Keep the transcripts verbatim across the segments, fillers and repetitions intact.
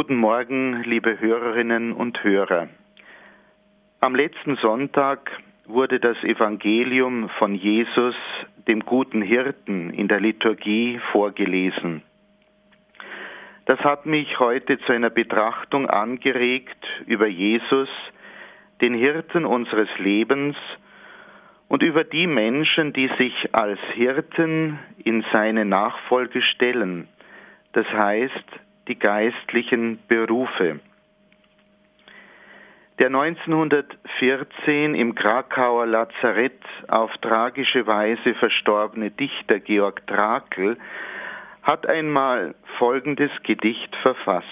Guten Morgen, liebe Hörerinnen und Hörer. Am letzten Sonntag wurde das Evangelium von Jesus, dem guten Hirten, in der Liturgie vorgelesen. Das hat mich heute zu einer Betrachtung angeregt über Jesus, den Hirten unseres Lebens, und über die Menschen, die sich als Hirten in seine Nachfolge stellen, das heißt die geistlichen Berufe. Der neunzehnhundertvierzehn im Krakauer Lazarett auf tragische Weise verstorbene Dichter Georg Trakl hat einmal folgendes Gedicht verfasst.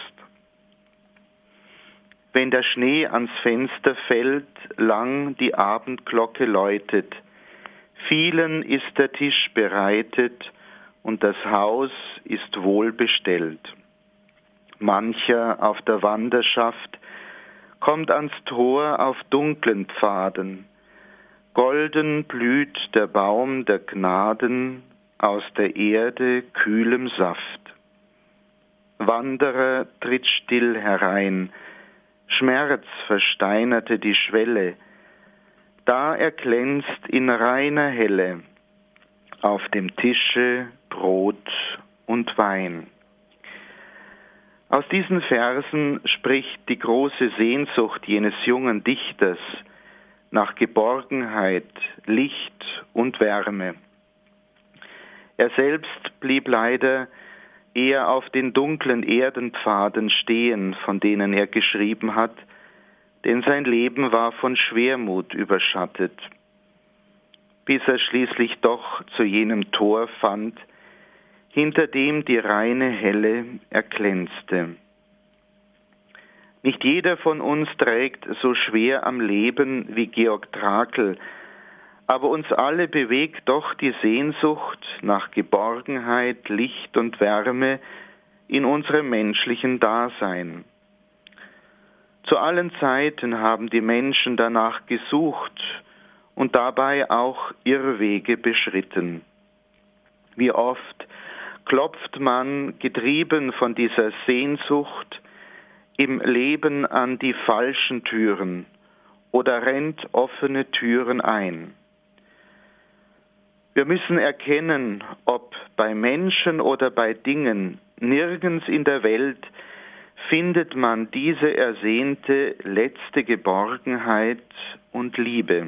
Wenn der Schnee ans Fenster fällt, lang die Abendglocke läutet, vielen ist der Tisch bereitet und das Haus ist wohl bestellt. Mancher auf der Wanderschaft kommt ans Tor auf dunklen Pfaden. Golden blüht der Baum der Gnaden aus der Erde kühlem Saft. Wanderer tritt still herein, Schmerz versteinerte die Schwelle. Da erglänzt in reiner Helle auf dem Tische Brot und Wein. Aus diesen Versen spricht die große Sehnsucht jenes jungen Dichters nach Geborgenheit, Licht und Wärme. Er selbst blieb leider eher auf den dunklen Erdenpfaden stehen, von denen er geschrieben hat, denn sein Leben war von Schwermut überschattet, bis er schließlich doch zu jenem Tor fand, hinter dem die reine Helle erglänzte. Nicht jeder von uns trägt so schwer am Leben wie Georg Trakl, aber uns alle bewegt doch die Sehnsucht nach Geborgenheit, Licht und Wärme in unserem menschlichen Dasein. Zu allen Zeiten haben die Menschen danach gesucht und dabei auch Irrwege beschritten. Wie oft klopft man, getrieben von dieser Sehnsucht, im Leben an die falschen Türen oder rennt offene Türen ein. Wir müssen erkennen, ob bei Menschen oder bei Dingen, nirgends in der Welt findet man diese ersehnte letzte Geborgenheit und Liebe.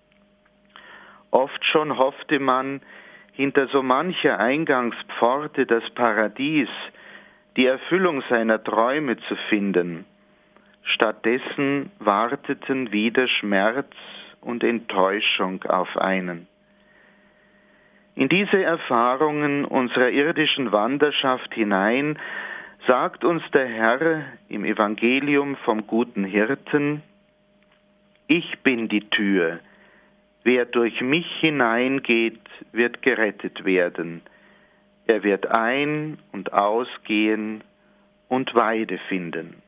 Oft schon hoffte man, hinter so mancher Eingangspforte das Paradies, die Erfüllung seiner Träume zu finden. Stattdessen warteten wieder Schmerz und Enttäuschung auf einen. In diese Erfahrungen unserer irdischen Wanderschaft hinein sagt uns der Herr im Evangelium vom guten Hirten: Ich bin die Tür. Wer durch mich hineingeht, wird gerettet werden. Er wird ein- und ausgehen und Weide finden.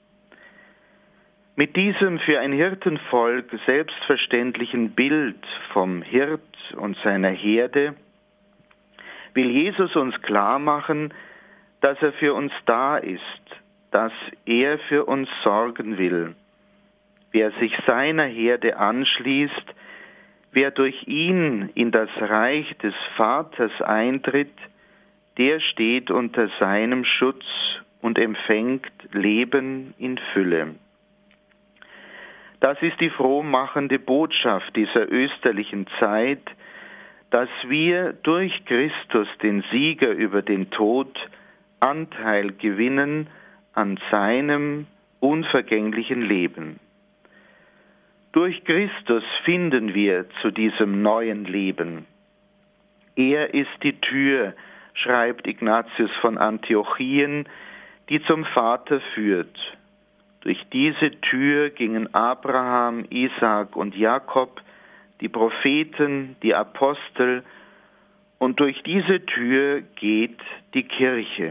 Mit diesem für ein Hirtenvolk selbstverständlichen Bild vom Hirt und seiner Herde will Jesus uns klarmachen, dass er für uns da ist, dass er für uns sorgen will. Wer sich seiner Herde anschließt, wer durch ihn in das Reich des Vaters eintritt, der steht unter seinem Schutz und empfängt Leben in Fülle. Das ist die frohmachende Botschaft dieser österlichen Zeit, dass wir durch Christus, den Sieger über den Tod, Anteil gewinnen an seinem unvergänglichen Leben. Durch Christus finden wir zu diesem neuen Leben. Er ist die Tür, schreibt Ignatius von Antiochien, die zum Vater führt. Durch diese Tür gingen Abraham, Isaak und Jakob, die Propheten, die Apostel, und durch diese Tür geht die Kirche.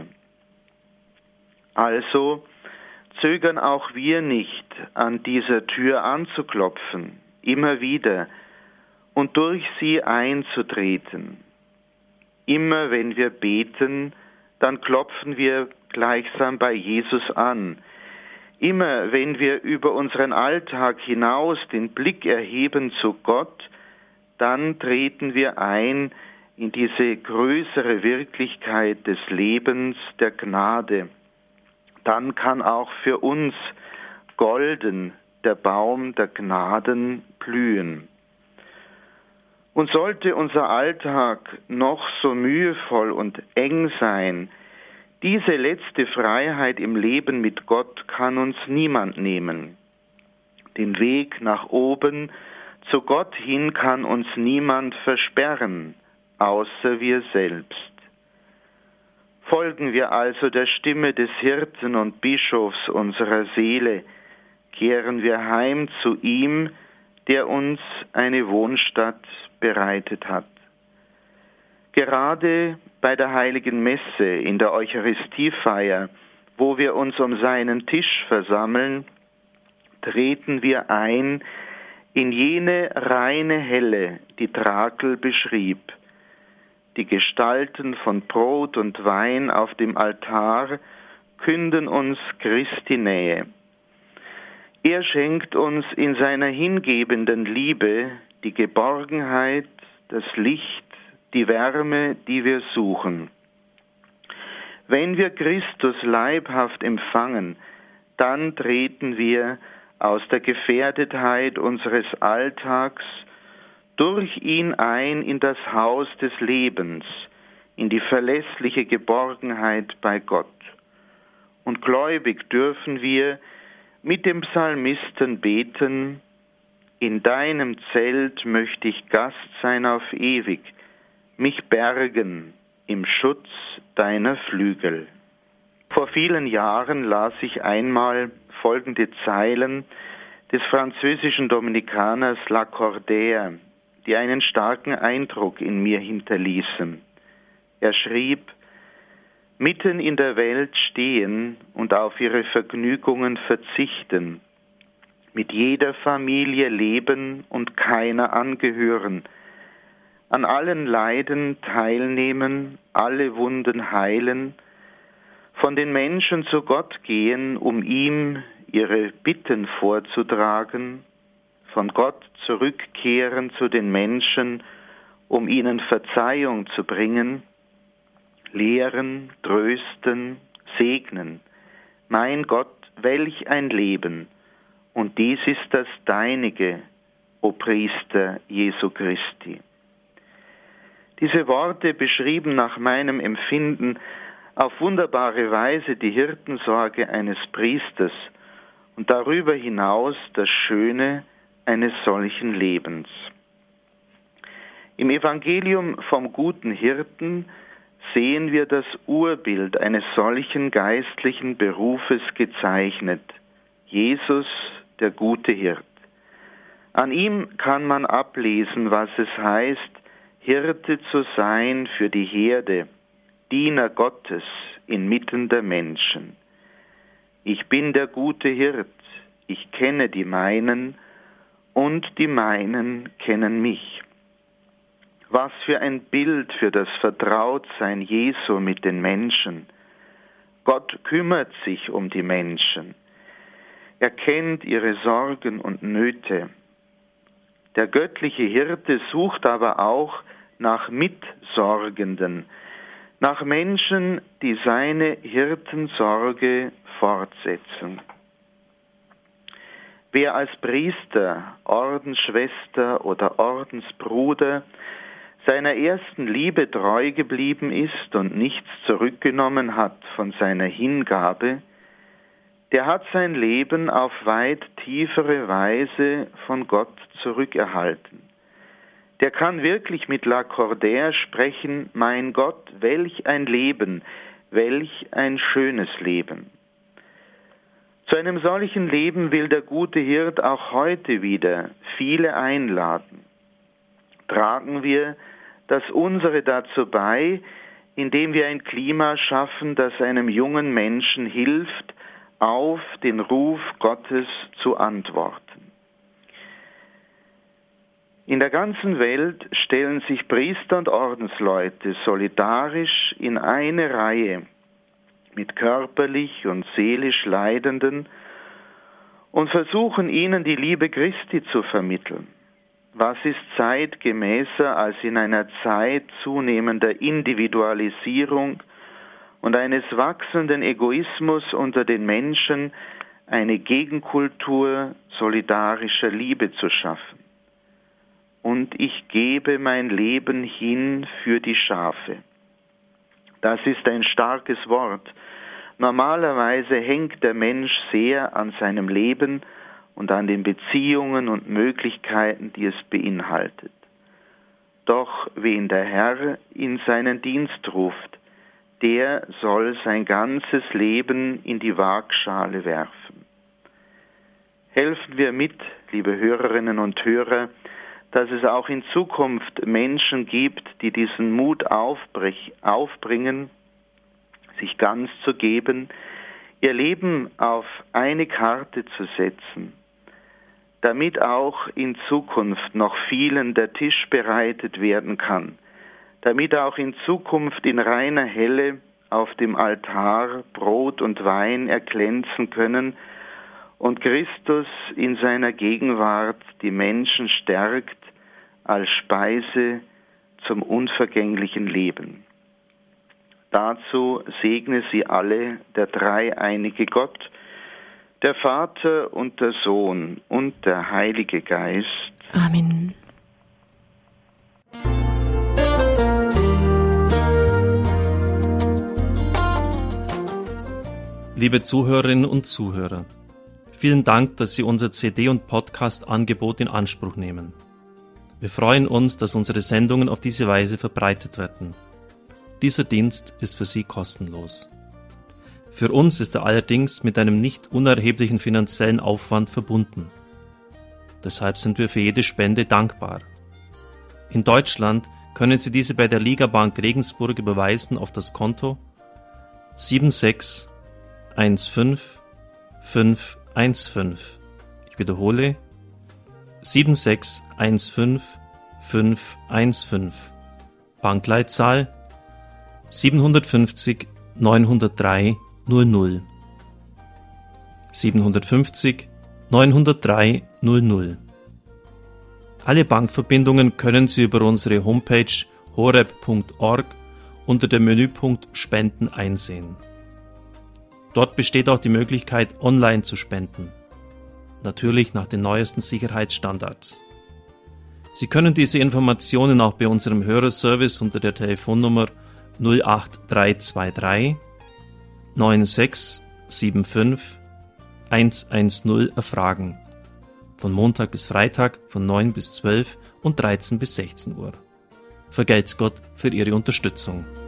Also zögern auch wir nicht, an dieser Tür anzuklopfen, immer wieder, und durch sie einzutreten. Immer wenn wir beten, dann klopfen wir gleichsam bei Jesus an. Immer wenn wir über unseren Alltag hinaus den Blick erheben zu Gott, dann treten wir ein in diese größere Wirklichkeit des Lebens, der Gnade. Dann kann auch für uns golden der Baum der Gnaden blühen. Und sollte unser Alltag noch so mühevoll und eng sein, diese letzte Freiheit im Leben mit Gott kann uns niemand nehmen. Den Weg nach oben zu Gott hin kann uns niemand versperren, außer wir selbst. Folgen wir also der Stimme des Hirten und Bischofs unserer Seele, kehren wir heim zu ihm, der uns eine Wohnstatt bereitet hat. Gerade bei der heiligen Messe, in der Eucharistiefeier, wo wir uns um seinen Tisch versammeln, treten wir ein in jene reine Helle, die Trakel beschrieb. Die Gestalten von Brot und Wein auf dem Altar künden uns Christi Nähe. Er schenkt uns in seiner hingebenden Liebe die Geborgenheit, das Licht, die Wärme, die wir suchen. Wenn wir Christus leibhaft empfangen, dann treten wir aus der Gefährdetheit unseres Alltags durch ihn ein in das Haus des Lebens, in die verlässliche Geborgenheit bei Gott. Und gläubig dürfen wir mit dem Psalmisten beten: In deinem Zelt möchte ich Gast sein auf ewig, mich bergen im Schutz deiner Flügel. Vor vielen Jahren las ich einmal folgende Zeilen des französischen Dominikaners Lacordaire, die einen starken Eindruck in mir hinterließen. Er schrieb: Mitten in der Welt stehen und auf ihre Vergnügungen verzichten, mit jeder Familie leben und keiner angehören, an allen Leiden teilnehmen, alle Wunden heilen, von den Menschen zu Gott gehen, um ihm ihre Bitten vorzutragen, von Gott zurückkehren zu den Menschen, um ihnen Verzeihung zu bringen, lehren, trösten, segnen. Mein Gott, welch ein Leben! Und dies ist das Deinige, o Priester Jesu Christi. Diese Worte beschrieben nach meinem Empfinden auf wunderbare Weise die Hirtensorge eines Priesters und darüber hinaus das Schöne eines solchen Lebens. Im Evangelium vom guten Hirten sehen wir das Urbild eines solchen geistlichen Berufes gezeichnet: Jesus, der gute Hirt. An ihm kann man ablesen, was es heißt, Hirte zu sein für die Herde, Diener Gottes inmitten der Menschen. Ich bin der gute Hirt, ich kenne die meinen und die meinen kennen mich. Was für ein Bild für das Vertrautsein Jesu mit den Menschen. Gott kümmert sich um die Menschen. Er kennt ihre Sorgen und Nöte. Der göttliche Hirte sucht aber auch nach Mitsorgenden, nach Menschen, die seine Hirtensorge fortsetzen. Wer als Priester, Ordensschwester oder Ordensbruder seiner ersten Liebe treu geblieben ist und nichts zurückgenommen hat von seiner Hingabe, der hat sein Leben auf weit tiefere Weise von Gott zurückerhalten. Der kann wirklich mit Lacordaire sprechen: Mein Gott, welch ein Leben, welch ein schönes Leben. Zu einem solchen Leben will der gute Hirt auch heute wieder viele einladen. Tragen wir das Unsere dazu bei, indem wir ein Klima schaffen, das einem jungen Menschen hilft, auf den Ruf Gottes zu antworten. In der ganzen Welt stellen sich Priester und Ordensleute solidarisch in eine Reihe mit körperlich und seelisch Leidenden und versuchen ihnen die Liebe Christi zu vermitteln. Was ist zeitgemäßer als in einer Zeit zunehmender Individualisierung und eines wachsenden Egoismus unter den Menschen eine Gegenkultur solidarischer Liebe zu schaffen? Und ich gebe mein Leben hin für die Schafe. Das ist ein starkes Wort. Normalerweise hängt der Mensch sehr an seinem Leben und an den Beziehungen und Möglichkeiten, die es beinhaltet. Doch wen der Herr in seinen Dienst ruft, der soll sein ganzes Leben in die Waagschale werfen. Helfen wir mit, liebe Hörerinnen und Hörer, dass es auch in Zukunft Menschen gibt, die diesen Mut aufbrich, aufbringen, sich ganz zu geben, ihr Leben auf eine Karte zu setzen, damit auch in Zukunft noch vielen der Tisch bereitet werden kann, damit auch in Zukunft in reiner Helle auf dem Altar Brot und Wein erglänzen können und Christus in seiner Gegenwart die Menschen stärkt als Speise zum unvergänglichen Leben. Dazu segne sie alle der dreieinige Gott, der Vater und der Sohn und der Heilige Geist. Amen. Liebe Zuhörerinnen und Zuhörer, vielen Dank, dass Sie unser C D- und Podcast-Angebot in Anspruch nehmen. Wir freuen uns, dass unsere Sendungen auf diese Weise verbreitet werden. Dieser Dienst ist für Sie kostenlos. Für uns ist er allerdings mit einem nicht unerheblichen finanziellen Aufwand verbunden. Deshalb sind wir für jede Spende dankbar. In Deutschland können Sie diese bei der Ligabank Regensburg überweisen auf das Konto sieben sechs eins fünf fünf eins fünf. Ich wiederhole sieben sechs eins fünf fünf eins fünf. Bankleitzahl siebenhundertfünfzig neunhundertdrei null null. siebenhundertfünfzig neunhundertdrei null null. Alle Bankverbindungen können Sie über unsere Homepage horeb punkt org unter dem Menüpunkt Spenden einsehen. Dort besteht auch die Möglichkeit, online zu spenden. Natürlich nach den neuesten Sicherheitsstandards. Sie können diese Informationen auch bei unserem Hörerservice unter der Telefonnummer null acht drei zwei drei neun sechs sieben fünf eins eins null erfragen. Von Montag bis Freitag von neun bis zwölf und dreizehn bis sechzehn Uhr. Vergelt's Gott für Ihre Unterstützung.